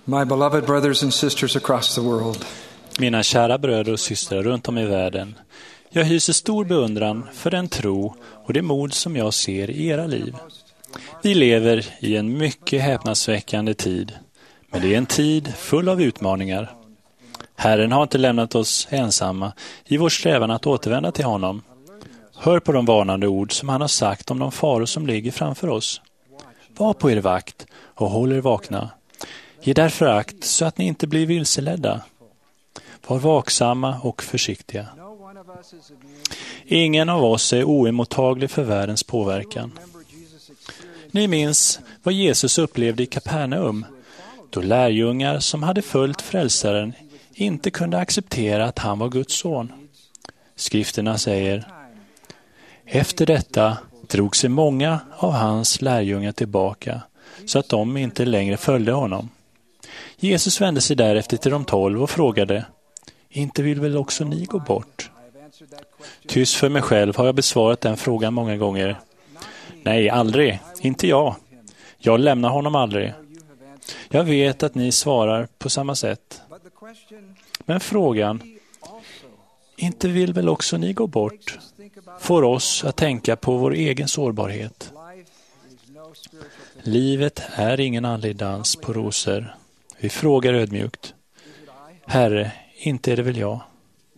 My beloved brothers and sisters across the world. Mina kära bröder och systrar runt om i världen. Jag hyser stor beundran för den tro och det mod som jag ser i era liv. Vi lever i en mycket häpnadsväckande tid, men det är en tid full av utmaningar. Herren har inte lämnat oss ensamma i vår strävan att återvända till honom. Hör på de varnande ord som han har sagt om de faror som ligger framför oss. Var på er vakt och håll er vakna. Ge därför akt så att ni inte blir vilseledda. Var vaksamma och försiktiga. Ingen av oss är oemottaglig för världens påverkan. Ni minns vad Jesus upplevde i Kapernaum, då lärjungar som hade följt frälsaren inte kunde acceptera att han var Guds son. Skrifterna säger: efter detta drog sig många av hans lärjungar tillbaka, så att de inte längre följde honom. Jesus vände sig därefter till de 12 och frågade: inte vill väl också ni gå bort? Tyst för mig själv har jag besvarat den frågan många gånger. Nej, aldrig. Inte jag. Jag lämnar honom aldrig. Jag vet att ni svarar på samma sätt. Men frågan, inte vill väl också ni gå bort, får oss att tänka på vår egen sårbarhet. Livet är ingen andlig dans på rosor. Vi frågar ödmjukt: Herre, inte är det väl jag?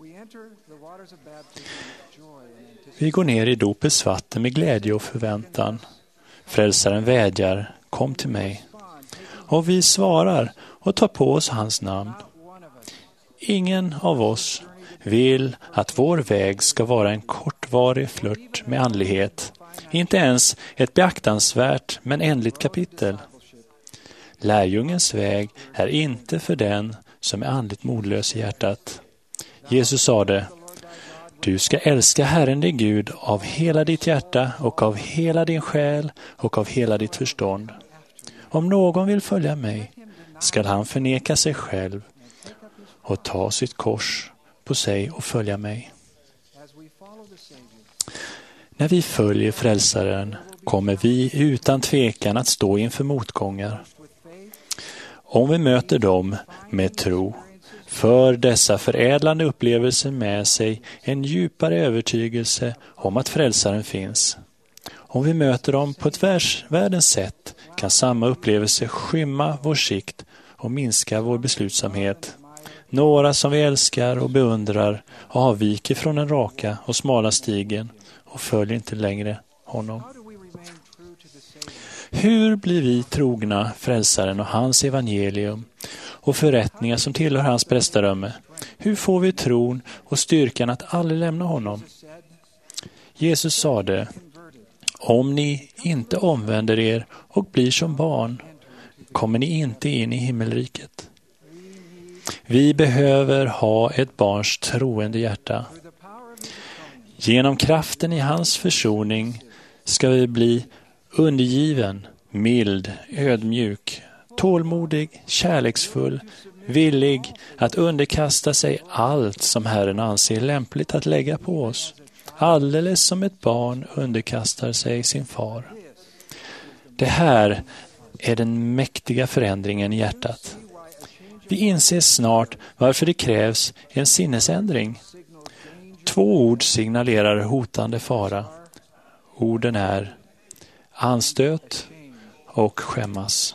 Vi går ner i dopets vatten med glädje och förväntan. Frälsaren vädjar: kom till mig. Och vi svarar och tar på oss hans namn. Ingen av oss vill att vår väg ska vara en kortvarig flört med andlighet. Inte ens ett beaktansvärt men ändligt kapitel. Lärjungens väg är inte för den som är andligt modlös i hjärtat. Jesus sade: du ska älska Herren din Gud av hela ditt hjärta och av hela din själ och av hela ditt förstånd. Om någon vill följa mig ska han förneka sig själv och ta sitt kors på sig och följa mig. När vi följer frälsaren kommer vi utan tvekan att stå inför motgångar. Om vi möter dem med tro, för dessa förädlande upplevelser med sig en djupare övertygelse om att frälsaren finns. Om vi möter dem på ett världens sätt kan samma upplevelse skymma vår sikt och minska vår beslutsamhet. Några som vi älskar och beundrar avviker från den raka och smala stigen och följer inte längre honom. Hur blir vi trogna frälsaren och hans evangelium och förrättningar som tillhör hans prästadöme? Hur får vi tron och styrkan att aldrig lämna honom? Jesus sade: om ni inte omvänder er och blir som barn kommer ni inte in i himmelriket. Vi behöver ha ett barns troende hjärta. Genom kraften i hans försoning ska vi bli undergiven, mild, ödmjuk, tålmodig, kärleksfull, villig att underkasta sig allt som Herren anser lämpligt att lägga på oss. Alldeles som ett barn underkastar sig sin far. Det här är den mäktiga förändringen i hjärtat. Vi inser snart varför det krävs en sinnesändring. 2 ord signalerar hotande fara. Orden är anstöt och skämmas.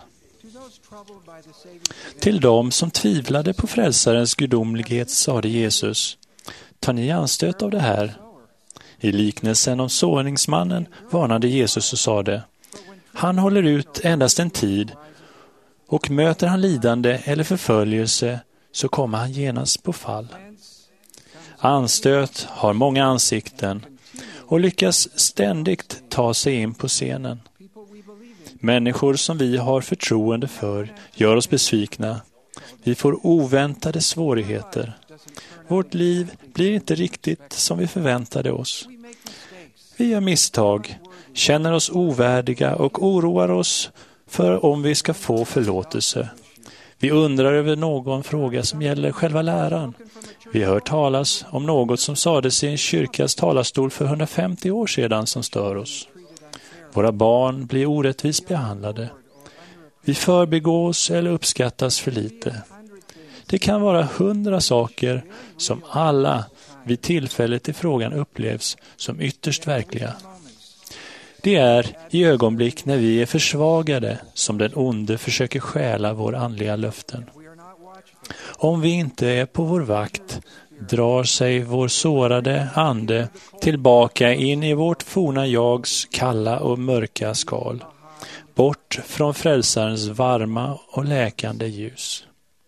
Till dem som tvivlade på frälsarens gudomlighet sade Jesus: tar ni anstöt av det här? I liknelsen om såningsmannen varnade Jesus och sade: han håller ut endast en tid, och möter han lidande eller förföljelse så kommer han genast på fall. Anstöt har många ansikten och lyckas ständigt ta sig in på scenen. Människor som vi har förtroende för gör oss besvikna. Vi får oväntade svårigheter. Vårt liv blir inte riktigt som vi förväntade oss. Vi gör misstag, känner oss ovärdiga och oroar oss för om vi ska få förlåtelse. Vi undrar över någon fråga som gäller själva läran. Vi hör talas om något som sades i en kyrkas talarstol för 150 år sedan som stör oss. Våra barn blir orättvist behandlade. Vi förbigås eller uppskattas för lite. Det kan vara 100 saker som alla vid tillfället i frågan upplevs som ytterst verkliga. Det är i ögonblick när vi är försvagade som den onde försöker stjäla vår andliga löften. Om vi inte är på vår vakt drar sig vår sårade ande tillbaka in i vårt forna jags kalla och mörka skal, bort från frälsarens varma och läkande ljus.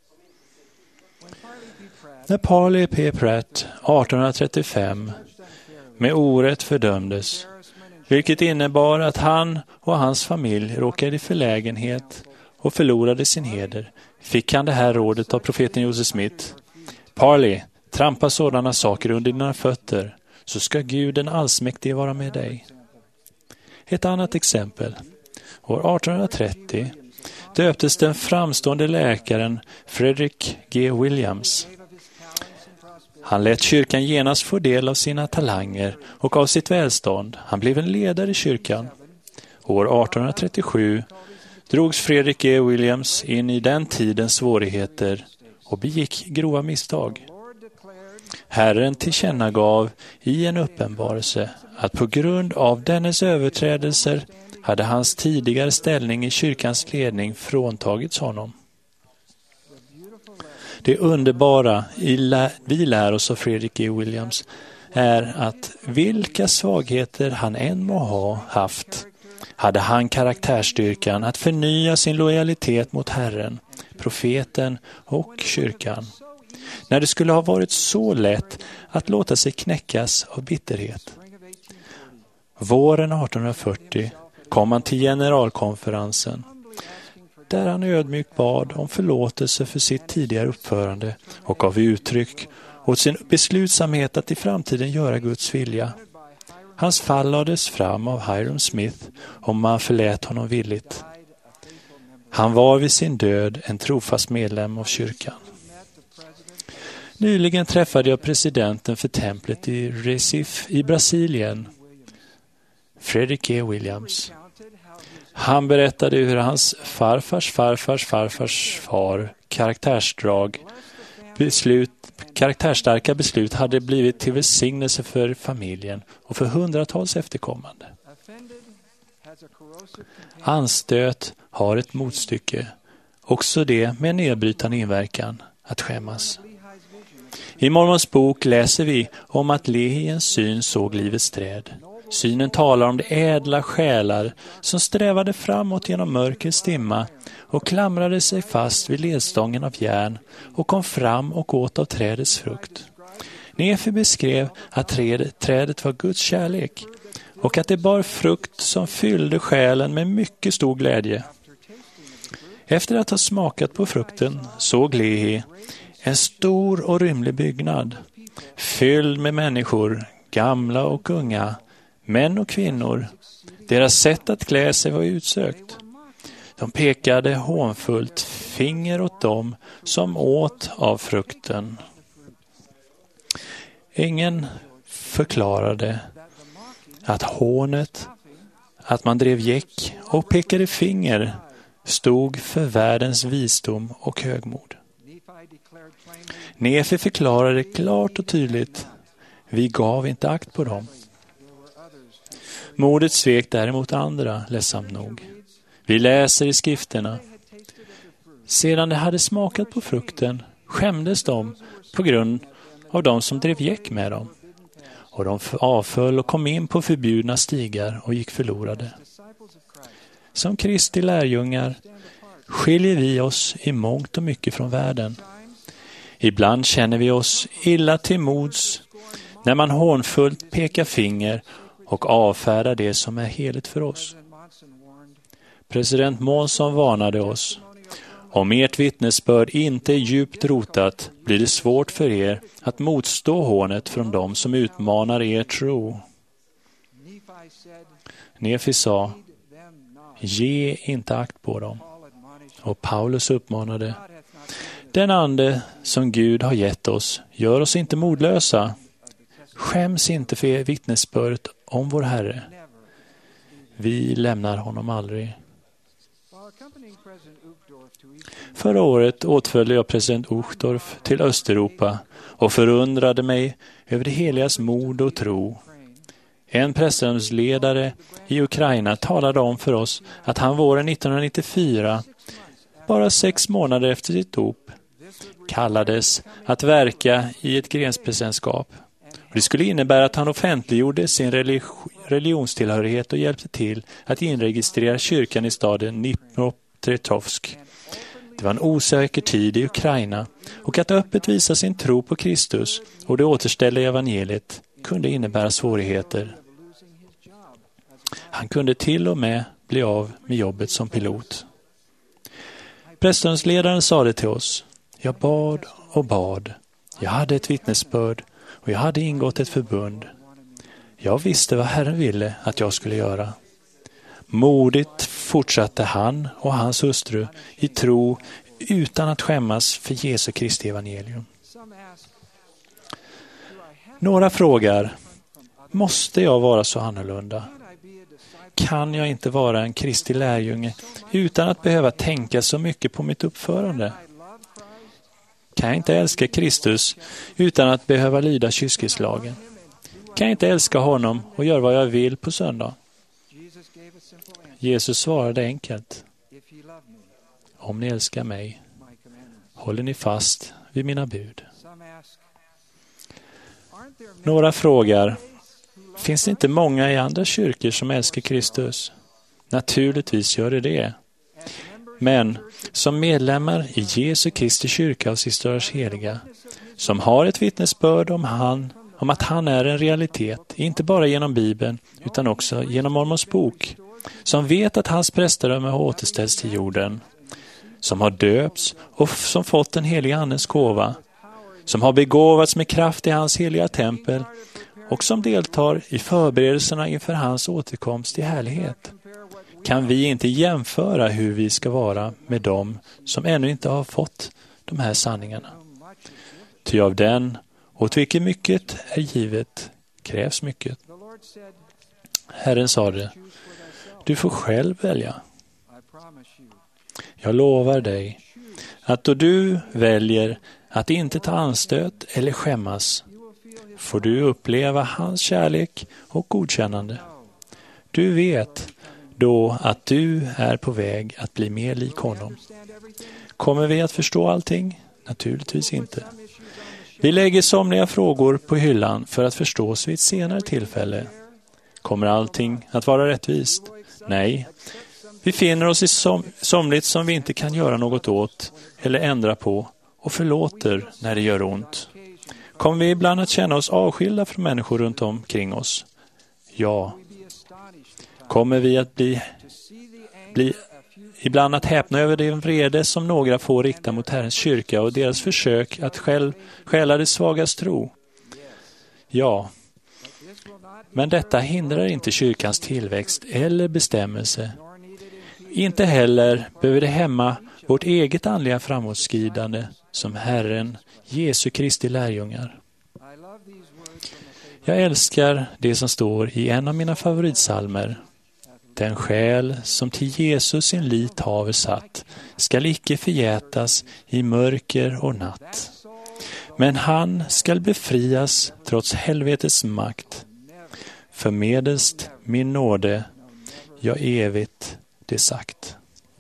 När Parley P. Pratt 1835 med orätt fördömdes, vilket innebar att han och hans familj råkade i förlägenhet och förlorade sin heder, fick han det här rådet av profeten Joseph Smith: Parley, trampa sådana saker under dina fötter, så ska Gud den allsmäktige vara med dig. Ett annat exempel. År 1830 döptes den framstående läkaren Frederick G. Williams. Han lät kyrkan genast få del av sina talanger och av sitt välstånd. Han blev en ledare i kyrkan. År 1837 drogs Frederick G. Williams in i den tidens svårigheter och begick grova misstag. Herren tillkännagav i en uppenbarelse att på grund av dennes överträdelser hade hans tidigare ställning i kyrkans ledning fråntagits honom. Det underbara vi lär oss av Frederick G. Williams är att vilka svagheter han än må ha haft, hade han karaktärstyrkan att förnya sin lojalitet mot Herren, profeten och kyrkan, när det skulle ha varit så lätt att låta sig knäckas av bitterhet. Våren 1840 kom han till generalkonferensen, där han ödmjukt bad om förlåtelse för sitt tidigare uppförande och gav uttryck åt sin beslutsamhet att i framtiden göra Guds vilja. Hans fall lades fram av Hyrum Smith om man förlät honom villigt. Han var vid sin död en trofast medlem av kyrkan. Nyligen träffade jag presidenten för templet i Recife i Brasilien, Frederick G. Williams. Han berättade hur hans farfars far karaktärstarka beslut hade blivit till välsignelse för familjen och för hundratals efterkommande. Anstöt har ett motstycke, också det med nedbrytande inverkan, att skämmas. I Mormons bok läser vi om att Lehi i en syn såg livets träd. Synen talar om de ädla själar som strävade framåt genom mörkrets dimma och klamrade sig fast vid ledstången av järn och kom fram och åt av trädets frukt. Nefi beskrev att trädet var Guds kärlek och att det bar frukt som fyllde själen med mycket stor glädje. Efter att ha smakat på frukten såg Lehi en stor och rymlig byggnad, fylld med människor, gamla och unga, män och kvinnor. Deras sätt att klä sig var utsökt. De pekade hånfullt finger åt dem som åt av frukten. Ingen förklarade att hånet, att man drev gäck och pekade finger, stod för världens visdom och högmod. Nefi förklarade klart och tydligt: vi gav inte akt på dem. Modet svek däremot andra, ledsamt nog. Vi läser i skrifterna: sedan de hade smakat på frukten skämdes de på grund av de som drev gäck med dem. Och de avföll och kom in på förbjudna stigar och gick förlorade. Som Kristi lärjungar skiljer vi oss i mångt och mycket från världen. Ibland känner vi oss illa till mods när man hånfullt pekar finger och avfärdar det som är heligt för oss. President Monson varnade oss: om ert vittnesbörd inte är djupt rotat blir det svårt för er att motstå hånet från dem som utmanar er tro. Nefi sa: ge inte akt på dem. Och Paulus uppmanade: den ande som Gud har gett oss gör oss inte modlösa. Skäms inte för er vittnesbörd om vår Herre. Vi lämnar honom aldrig. Förra året åtföljde jag president Uchtdorf till Östeuropa och förundrade mig över det heligas mod och tro. En prästrumsledare i Ukraina talade om för oss att han våren 1994, bara 6 månader efter sitt dop, kallades att verka i ett grenspresidentskap. Det skulle innebära att han offentliggjorde sin religionstillhörighet och hjälpte till att inregistrera kyrkan i staden Dnipropetrovsk. Det var en osäker tid i Ukraina och att öppet visa sin tro på Kristus och det återställda evangeliet kunde innebära svårigheter. Han kunde till och med bli av med jobbet som pilot. Prästståndsledaren sade till oss: jag bad och bad. Jag hade ett vittnesbörd och jag hade ingått ett förbund. Jag visste vad Herren ville att jag skulle göra. Modigt fortsatte han och hans hustru i tro utan att skämmas för Jesu Kristi evangelium. Några frågar: måste jag vara så annorlunda? Kan jag inte vara en Kristi lärjunge utan att behöva tänka så mycket på mitt uppförande? Kan jag inte älska Kristus utan att behöva lyda kyskhetslagen? Kan jag inte älska honom och göra vad jag vill på söndag? Jesus svarade enkelt: om ni älskar mig, håller ni fast vid mina bud. Några frågar: finns det inte många i andra kyrkor som älskar Kristus? Naturligtvis gör det. Men som medlemmar i Jesu Kristi kyrka och Sisters heliga, som har ett vittnesbörd om att han är en realitet, inte bara genom Bibeln utan också genom Mormons bok, som vet att hans prästerdöme har återställts till jorden, som har döpts och som fått den heliga andens gåva, som har begåvats med kraft i hans heliga tempel och som deltar i förberedelserna inför hans återkomst i härlighet. Kan vi inte jämföra hur vi ska vara med dem som ännu inte har fått de här sanningarna? Ty av den, åt vilket mycket är givet, krävs mycket. Herren sade: du får själv välja. Jag lovar dig att då du väljer att inte ta anstöt eller skämmas, får du uppleva hans kärlek och godkännande. Du vet då att du är på väg att bli mer lik honom. Kommer vi att förstå allting? Naturligtvis inte. Vi lägger somliga frågor på hyllan för att förstås vid ett senare tillfälle. Kommer allting att vara rättvist? Nej. Vi finner oss i somligt som vi inte kan göra något åt eller ändra på och förlåter när det gör ont. Kommer vi ibland att känna oss avskilda från människor runt omkring oss? Ja. Kommer vi att bli ibland att häpna över den vrede som några får rikta mot Herrens kyrka och deras försök att stjäla det svagas tro? Ja. Men detta hindrar inte kyrkans tillväxt eller bestämmelse. Inte heller behöver det hämma vårt eget andliga framåtskridande som Herren, Jesu Kristi lärjungar. Jag älskar det som står i en av mina favoritsalmer. Den själ som till Jesus sin lit haver satt skall icke förgätas i mörker och natt. Men han skall befrias trots helvetets makt. Förmedelst min nåde, jag evigt det sagt.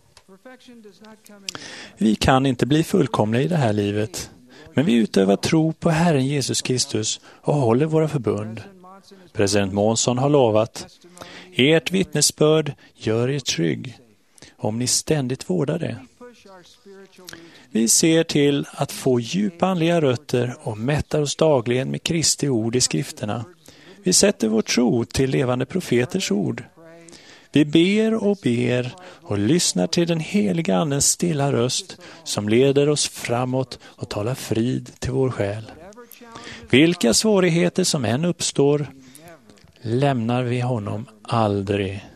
Vi kan inte bli fullkomliga i det här livet, men vi utövar tro på Herren Jesus Kristus och håller våra förbund. President Monson har lovat: ert vittnesbörd gör er trygg, om ni ständigt vårdar det. Vi ser till att få djupa andliga rötter och mättar oss dagligen med Kristi ord i skrifterna. Vi sätter vår tro till levande profeters ord. Vi ber och lyssnar till den heliga andens stilla röst som leder oss framåt och talar frid till vår själ. Vilka svårigheter som än uppstår lämnar vi honom aldrig.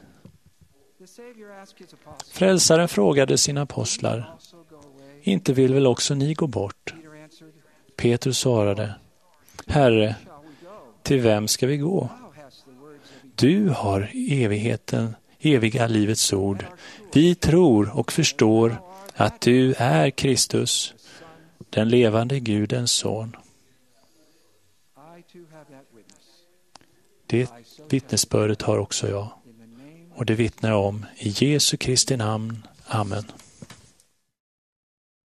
Frälsaren frågade sina apostlar: inte vill väl också ni gå bort? Petrus svarade: Herre, till vem ska vi gå? Du har eviga livets ord. Vi tror och förstår att du är Kristus, den levande Gudens son. Det vittnesbördet har också jag, och det vittnar jag om i Jesu Kristi namn. Amen.